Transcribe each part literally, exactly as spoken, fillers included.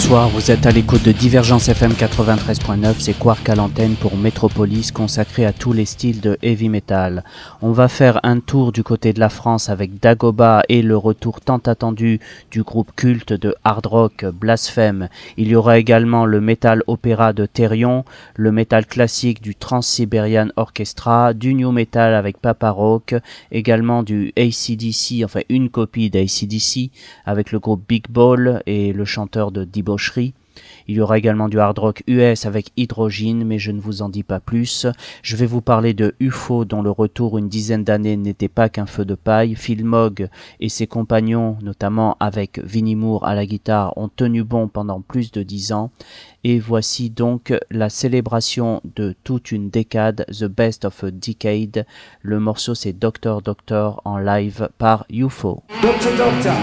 Bonsoir, vous êtes à l'écoute de Divergence F M quatre-vingt-treize point neuf, c'est Quark à l'antenne pour Métropolis, consacré à tous les styles de heavy metal. On va faire un tour du côté de la France avec Dagoba et le retour tant attendu du groupe culte de hard rock Blasphème. Il y aura également le metal opéra de Therion, le metal classique du Trans-Siberian Orchestra, du new metal avec Papa Rock, également du A C D C, enfin une copie d'A C D C avec le groupe Big Ball et le chanteur de Debaucherie. Il y aura également du hard rock U S avec Hydrogyne, mais je ne vous en dis pas plus. Je vais vous parler de U F O, dont le retour une dizaine d'années n'était pas qu'un feu de paille. Phil Mogg et ses compagnons, notamment avec Vinnie Moore à la guitare, ont tenu bon pendant plus de dix ans. Et voici donc la célébration de toute une décade, The Best of a Decade. Le morceau c'est Doctor Doctor en live par U F O. Doctor Doctor.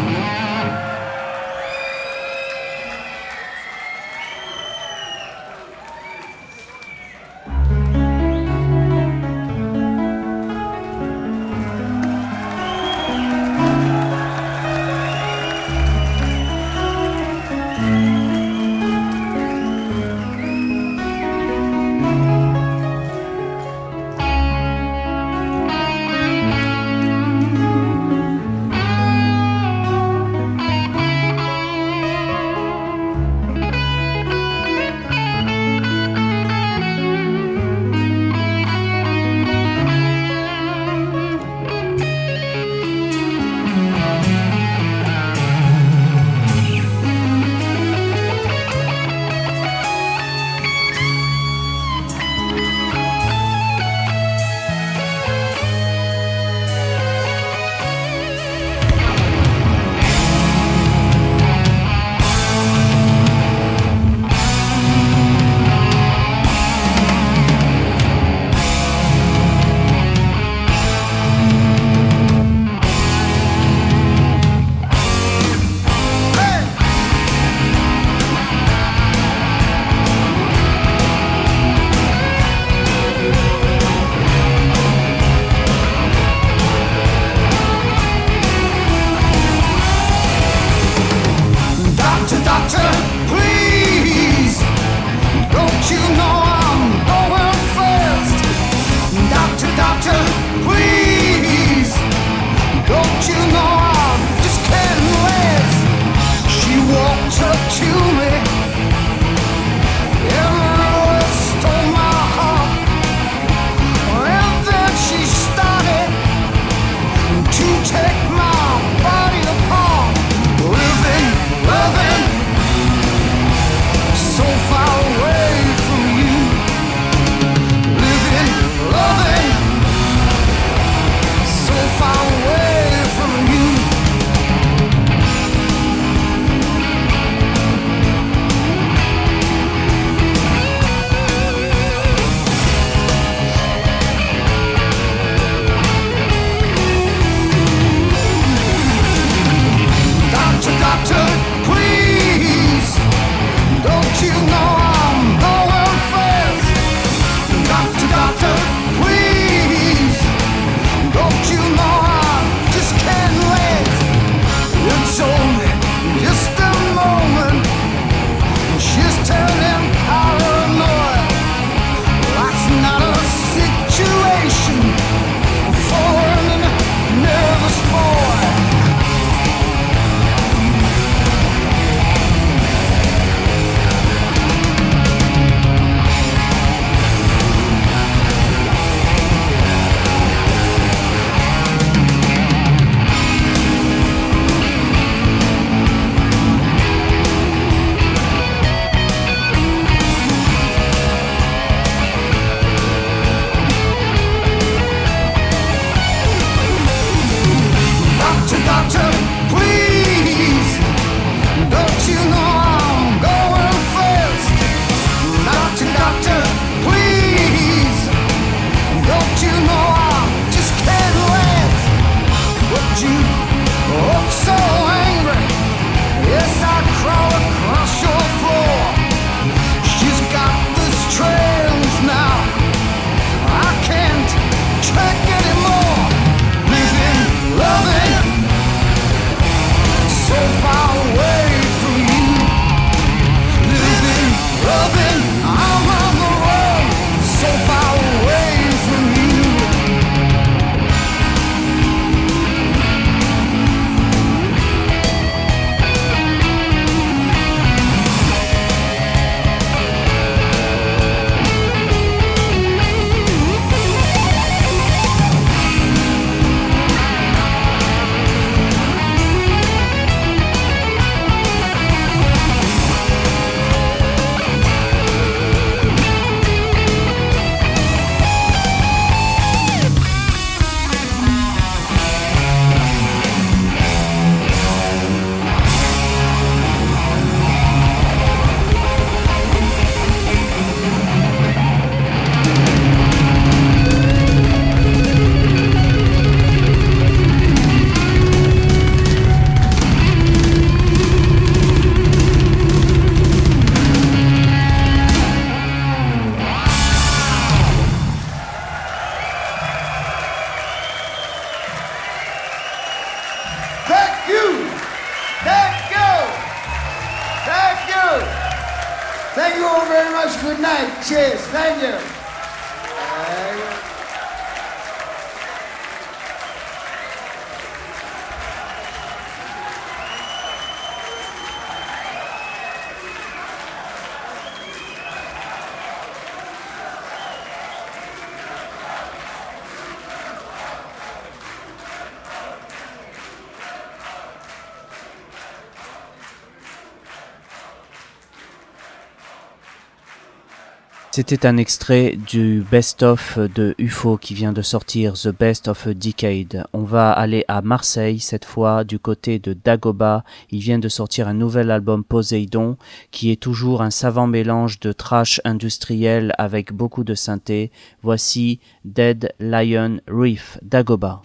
very much. Good night. Cheers. Thank you. Thank you. C'était un extrait du best-of de U F O qui vient de sortir, The Best of a Decade. On va aller à Marseille, cette fois du côté de Dagoba. Il vient de sortir un nouvel album Poséidon, qui est toujours un savant mélange de thrash industriel avec beaucoup de synthé. Voici Dead Lion Reef, Dagoba.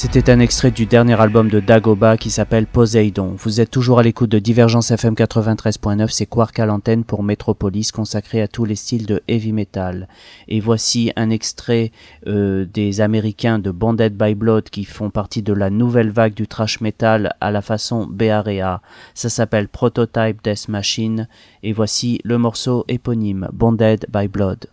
C'était un extrait du dernier album de Dagoba qui s'appelle Poseidon. Vous êtes toujours à l'écoute de Divergence F M quatre-vingt-treize point neuf, c'est Quark à l'antenne pour Metropolis, consacré à tous les styles de heavy metal. Et voici un extrait euh, des Américains de Bonded by Blood qui font partie de la nouvelle vague du thrash metal à la façon Bay Area. Ça s'appelle Prototype Death Machine et voici le morceau éponyme Bonded by Blood.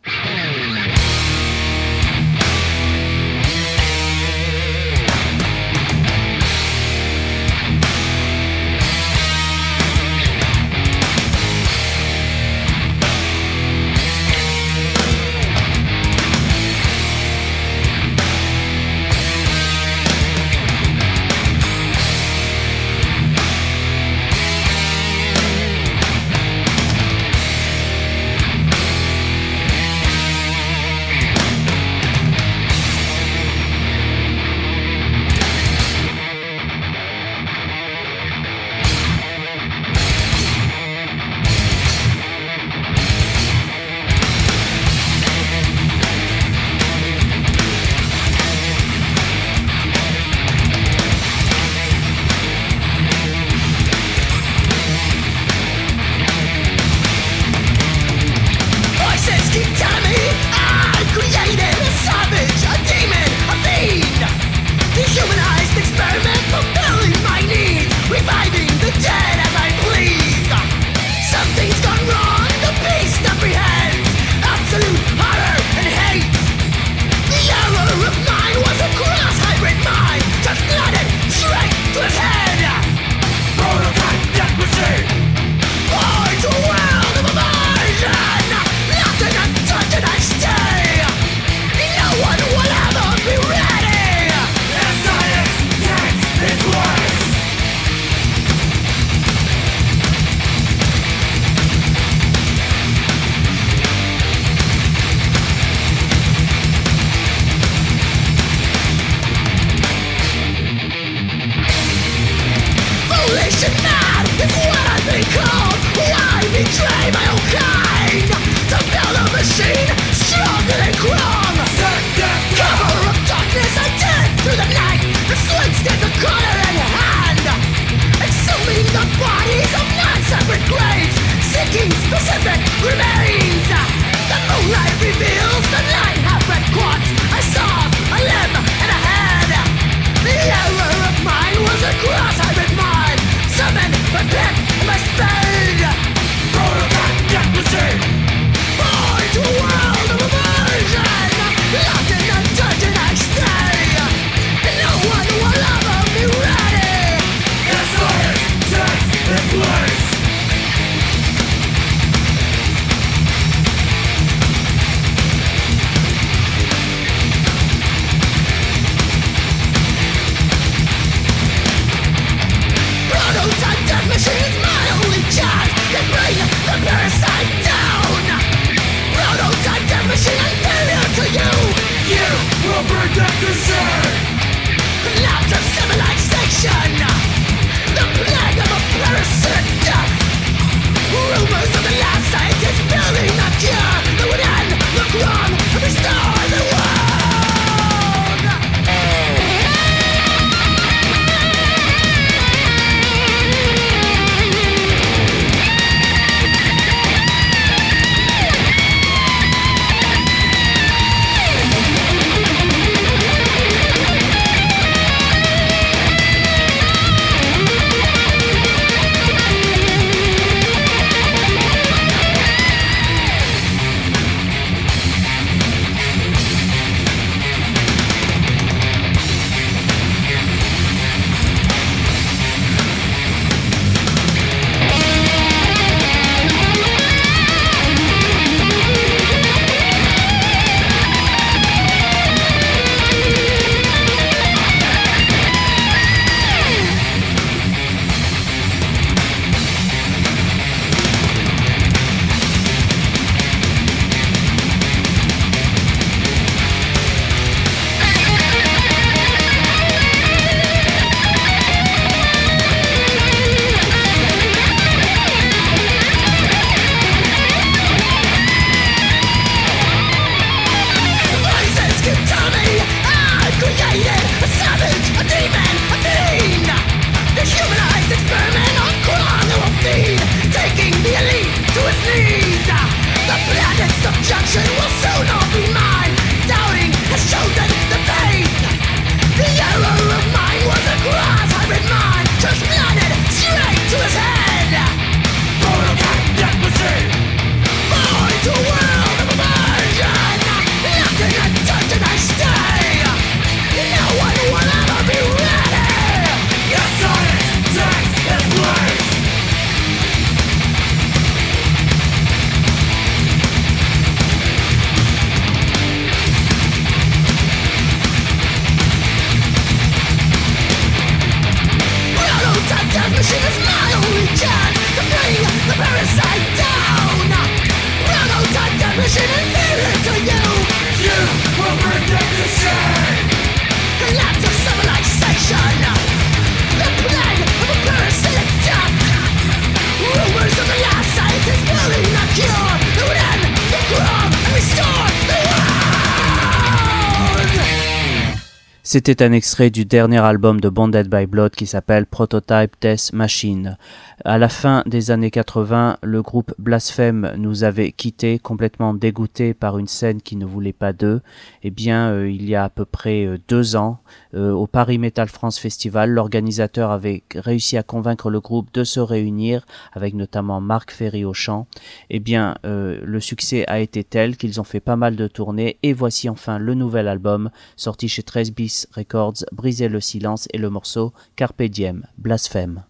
C'était un extrait du dernier album de Bonded by Blood qui s'appelle Prototype Death Machine. À la fin des années quatre-vingts, le groupe Blasphème nous avait quittés, complètement dégoûtés par une scène qui ne voulait pas d'eux. Eh bien, euh, il y a à peu près euh, deux ans, euh, au Paris Metal France Festival, l'organisateur avait réussi à convaincre le groupe de se réunir, avec notamment Marc Ferry au chant. Eh bien, euh, le succès a été tel qu'ils ont fait pas mal de tournées, et voici enfin le nouvel album, sorti chez treize bis Records, Briser le silence, et le morceau Carpe Diem, Blasphème.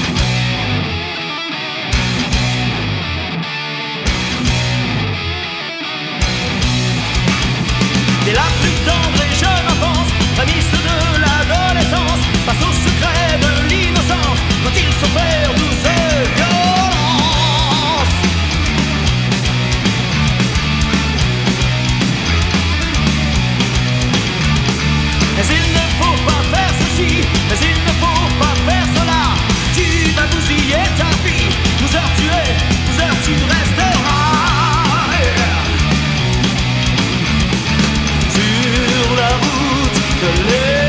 Dès la plus tendre et jeune enfance, prémisse de l'adolescence, face au secret de l'innocence, quand ils sont faire douce violence. Mais il ne faut pas faire ceci, mais il ne faut pas faire cela. Tu vas bousiller ta vie, douze heures tu es, douze heures tu resteras. Sur la route de l'État.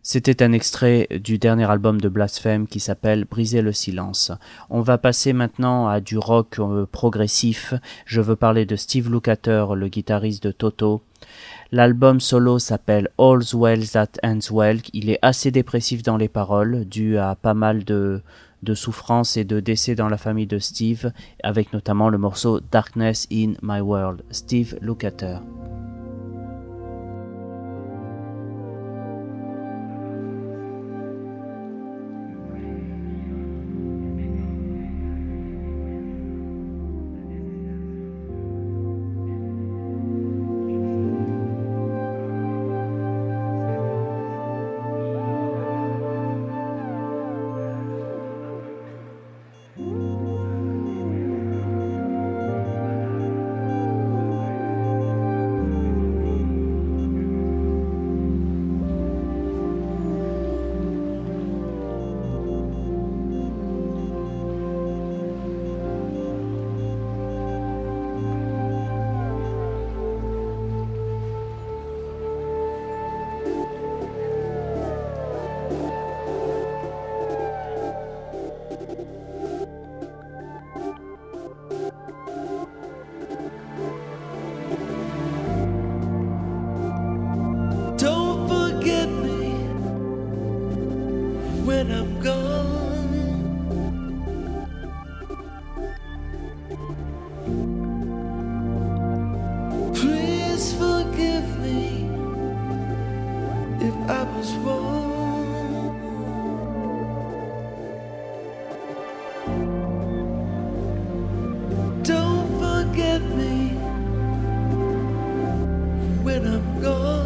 C'était un extrait du dernier album de Blasphème qui s'appelle Briser le silence. On va passer maintenant à du rock euh, progressif. Je veux parler de Steve Lukather, le guitariste de Toto. L'album solo s'appelle All's Well That Ends Well. Il est assez dépressif dans les paroles, dû à pas mal de, de souffrances et de décès dans la famille de Steve, avec notamment le morceau Darkness in My World. Steve Lukather. When I'm gone, please forgive me if I was wrong. Don't forget me when I'm gone.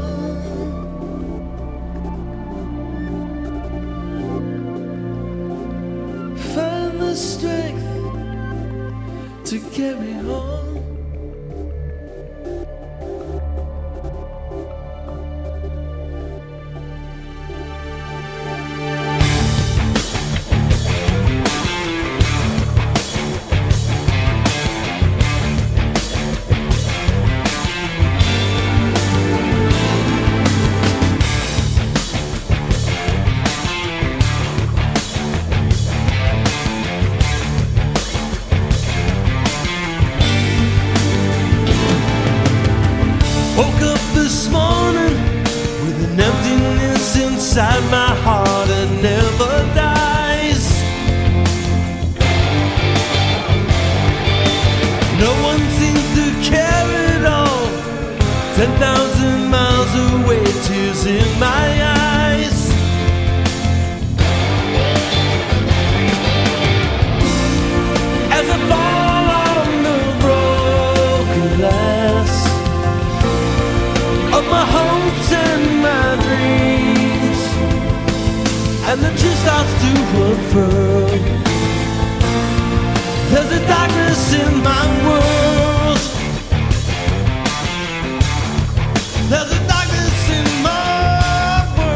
Strength to carry on. Inside my heart it never dies. No one seems to care at all. Ten thousand miles away, tears in my eyes. As I fall on the broken glass of my hopes and my dreams, and the truth starts to unfurl. There's a darkness in my world. There's a darkness in my world.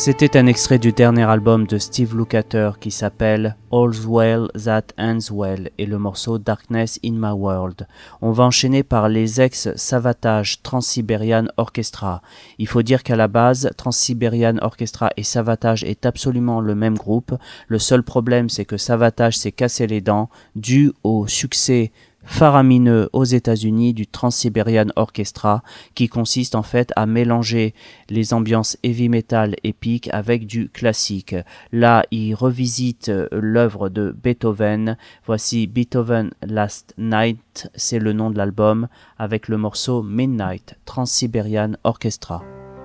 C'était un extrait du dernier album de Steve Lukather qui s'appelle All's Well That Ends Well et le morceau Darkness in My World. On va enchaîner par les ex-Savatage Trans-Siberian Orchestra. Il faut dire qu'à la base, Trans-Siberian Orchestra et Savatage est absolument le même groupe. Le seul problème, c'est que Savatage s'est cassé les dents dû au succès faramineux aux États-Unis du Trans-Siberian Orchestra, qui consiste en fait à mélanger les ambiances heavy metal épiques avec du classique. Là, il revisite l'œuvre de Beethoven. Voici Beethoven Last Night, c'est le nom de l'album, avec le morceau Midnight, Trans-Siberian Orchestra.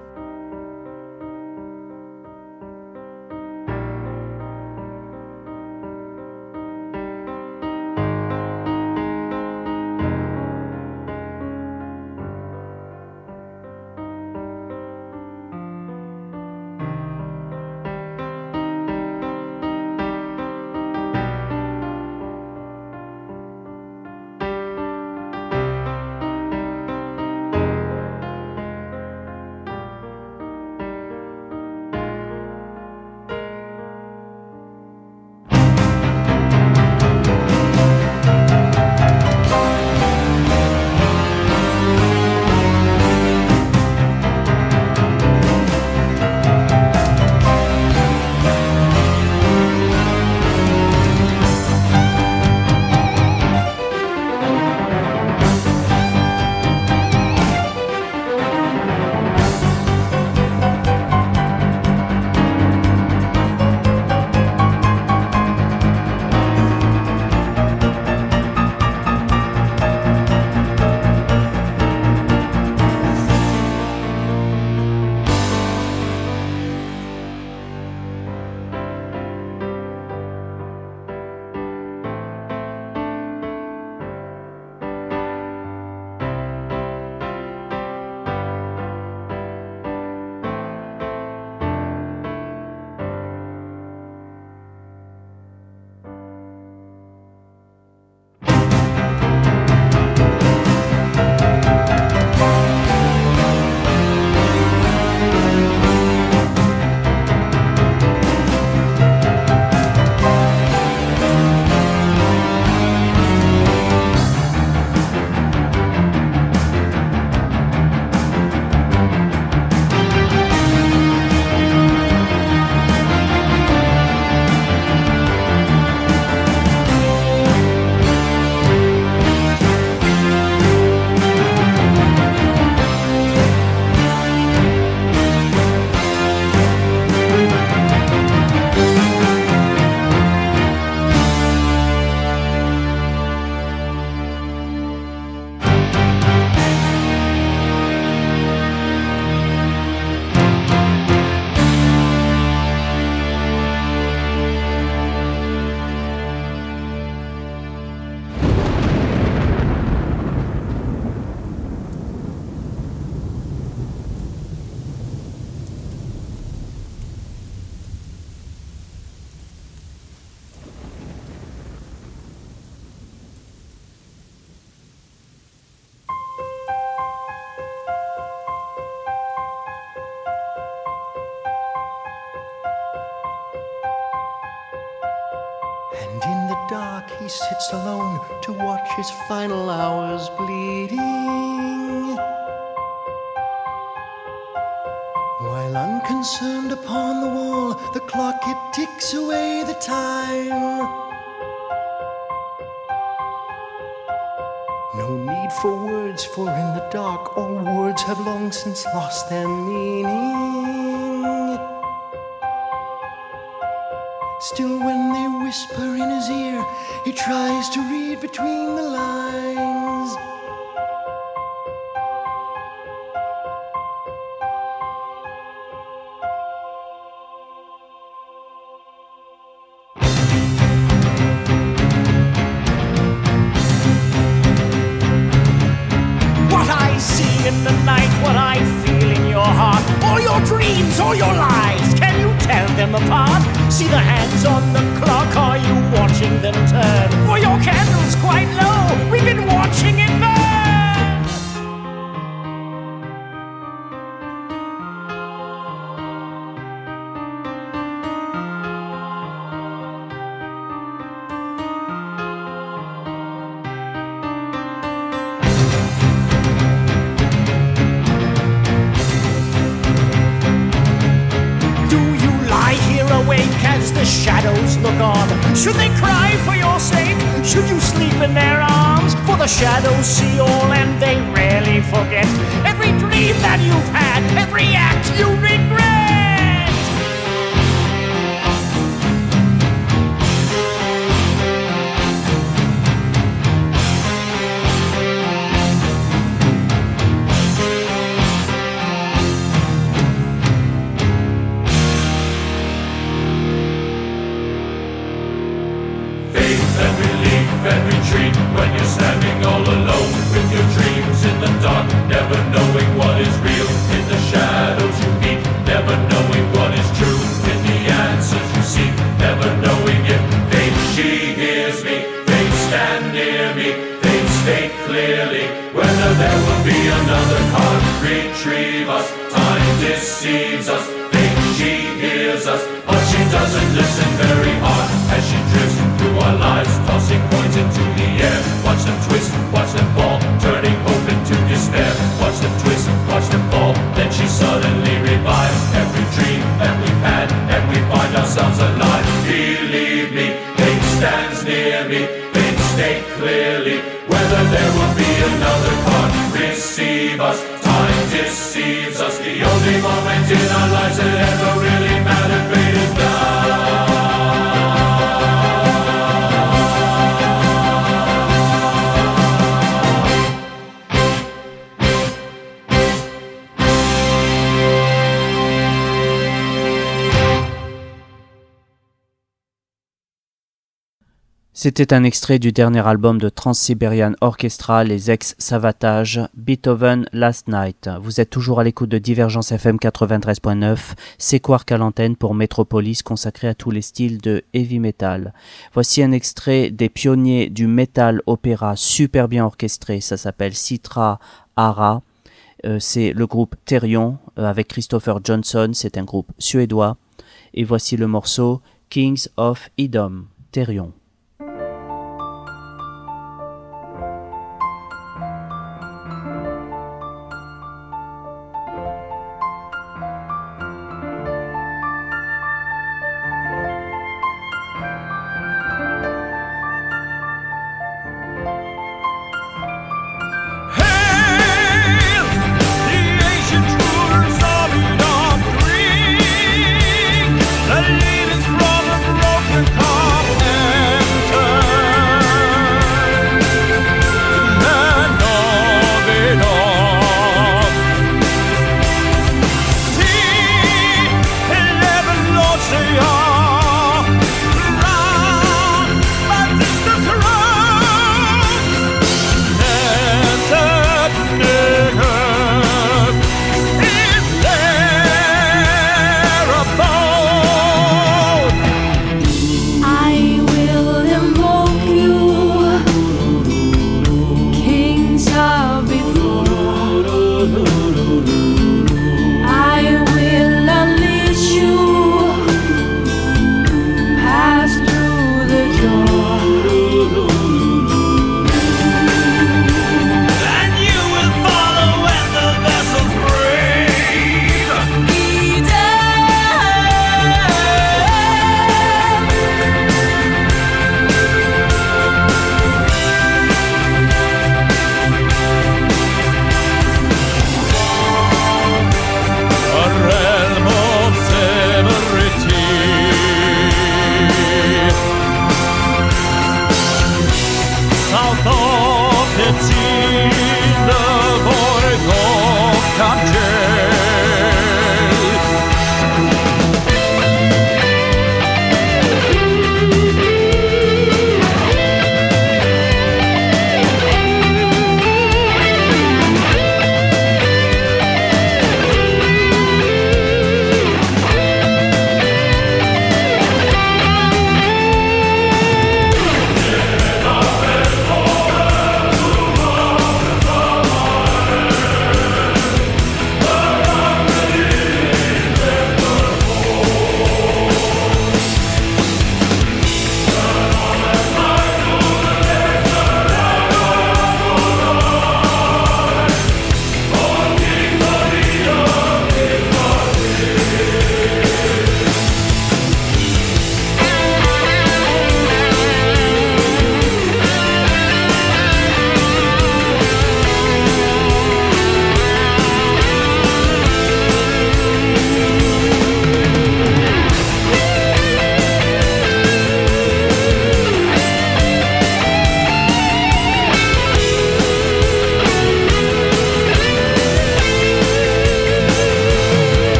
And in the dark he sits alone to watch his final hours bleeding, while unconcerned upon the wall the clock it ticks away the time. No need for words, for in the dark all words have long since lost their meaning. Still when they whisper in his ear, he tries to read between the lines. What I see in the night, what I feel in your heart, all your dreams, all your lies, can you tell them apart? See the hands on the clock, are you watching them turn? For your candle's quite low, we've been watching it burn. shadows look on? Should they cry for your sake? Should you sleep in their arms? For the shadows see all and they rarely forget every dream that you've had, every act you regret. And retreat when you're standing all alone with your dreams in the dark, never knowing what is real. In the shadows you meet, never knowing what is true. In the answers you seek, never knowing if fate, she hears me. Fate, stand near me. Fate, state clearly whether there will be another card. Retrieve us, time deceives us. Fate, she hears us, but she doesn't listen very hard as she drifts through our lives, tossing coins into the air. Watch them twist, watch them fall, turning hope into despair. Watch them twist, watch them fall, then she suddenly revives every dream that we've had, and we find ourselves alive. Believe me, fate stands near me. Fate, state clearly whether there will be another card. Receive us, time deceives us. The only moment in our lives that ever really mattered. Fate is done. C'était un extrait du dernier album de Trans-Siberian Orchestra, les ex-Savatage, Beethoven Last Night. Vous êtes toujours à l'écoute de Divergence F M quatre-vingt-treize point neuf, c'est Quark à l'antenne pour Metropolis, consacré à tous les styles de heavy metal. Voici un extrait des pionniers du metal opéra super bien orchestré, ça s'appelle Citra Ara. Euh, c'est le groupe Therion euh, avec Christopher Johnson, c'est un groupe suédois. Et voici le morceau Kings of Edom, Therion. The leaders from a broken continent.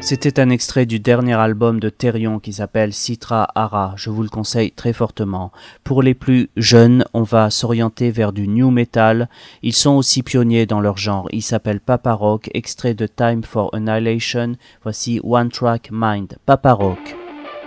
C'était un extrait du dernier album de Therion qui s'appelle Citra Ara. Je vous le conseille très fortement. Pour les plus jeunes, on va s'orienter vers du new metal. Ils sont aussi pionniers dans leur genre. Ils s'appellent Papa Rock, extrait de Time for Annihilation. Voici One Track Mind. Papa Rock.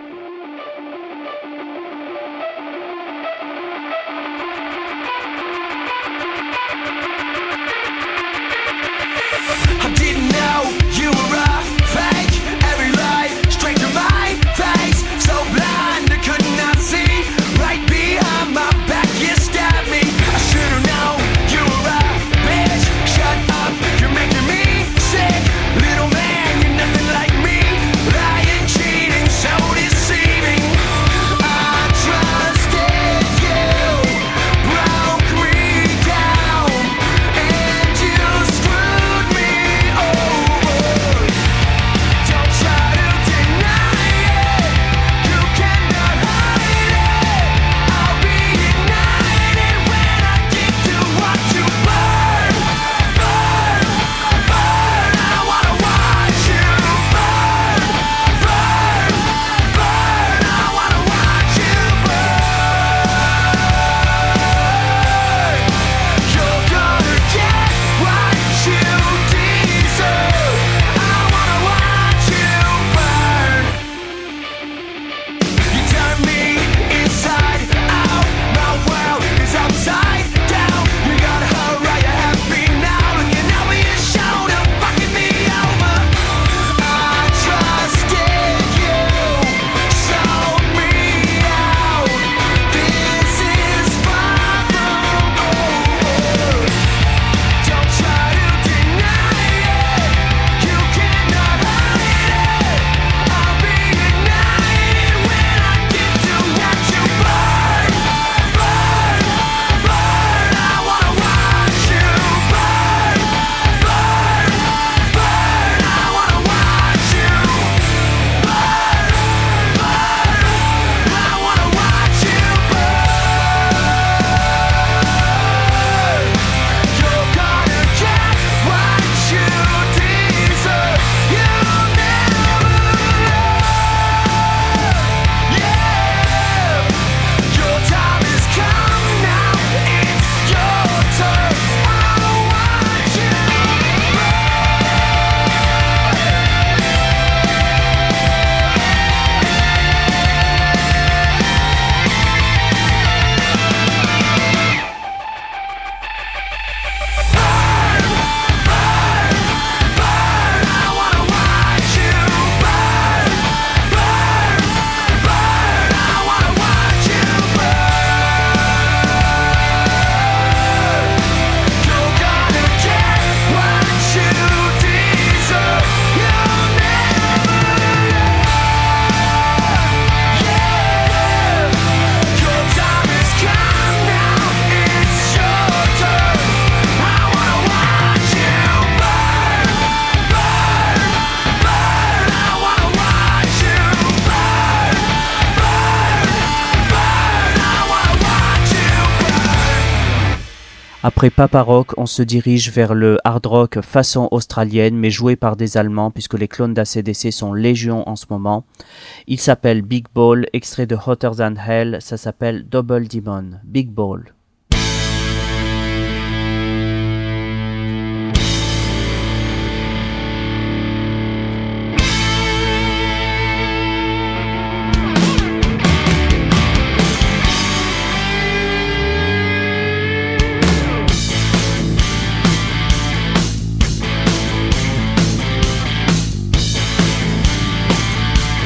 Après Papa Rock, on se dirige vers le hard rock façon australienne, mais joué par des Allemands, puisque les clones d'A C D C sont légion en ce moment. Il s'appelle Big Ball, extrait de Hotter Than Hell, ça s'appelle Double Demon. Big Ball.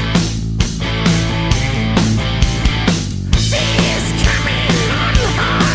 Coming on hard.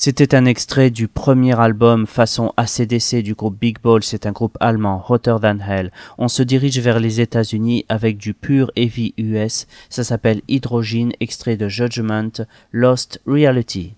C'était un extrait du premier album façon A C D C du groupe Big Ball, c'est un groupe allemand, Hotter Than Hell. On se dirige vers les États-Unis avec du pur heavy U S, ça s'appelle Hydrogen, extrait de Judgment, Lost Reality.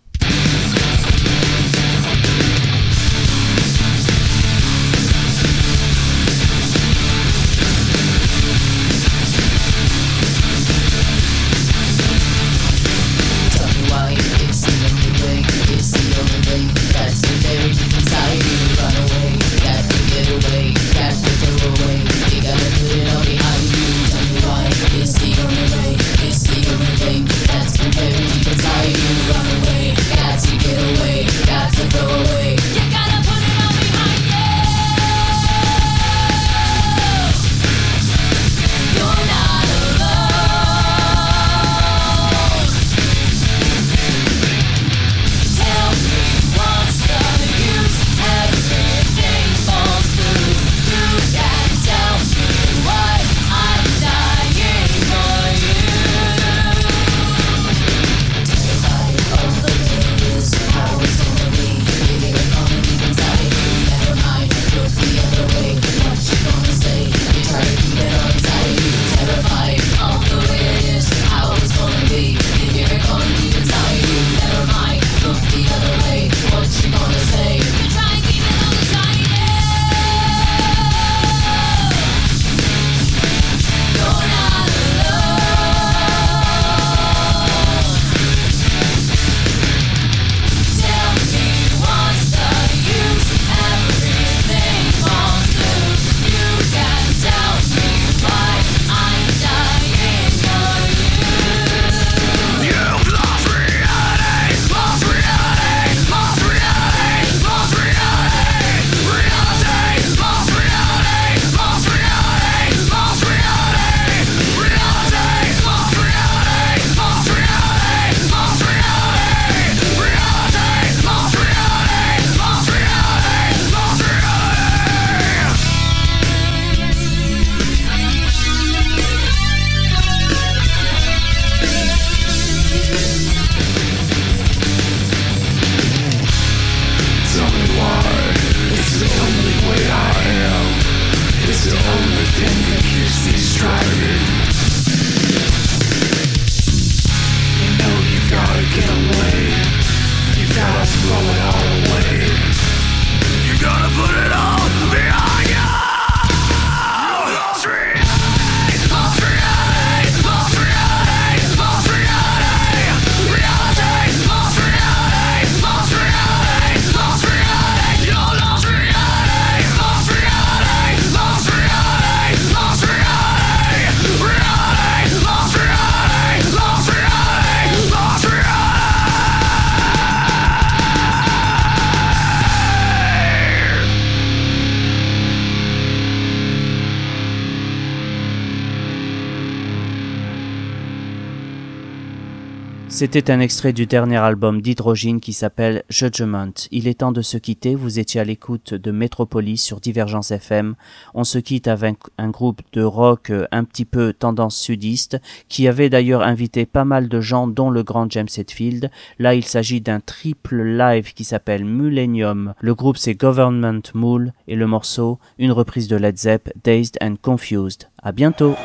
C'était un extrait du dernier album d'Hydrogen qui s'appelle Judgment. Il est temps de se quitter, vous étiez à l'écoute de Metropolis sur Divergence F M. On se quitte avec un groupe de rock un petit peu tendance sudiste qui avait d'ailleurs invité pas mal de gens dont le grand James Hetfield. Là il s'agit d'un triple live qui s'appelle Millennium. Le groupe c'est Government Mule et le morceau, une reprise de Led Zepp, Dazed and Confused. À bientôt.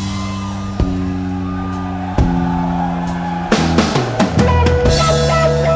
La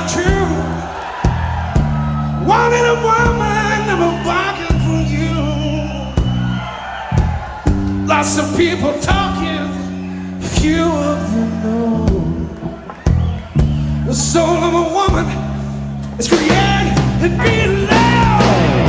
not true. Wanted a woman, never bargained for you. Lots of people talking, few of them know. The soul of a woman is created and being loud.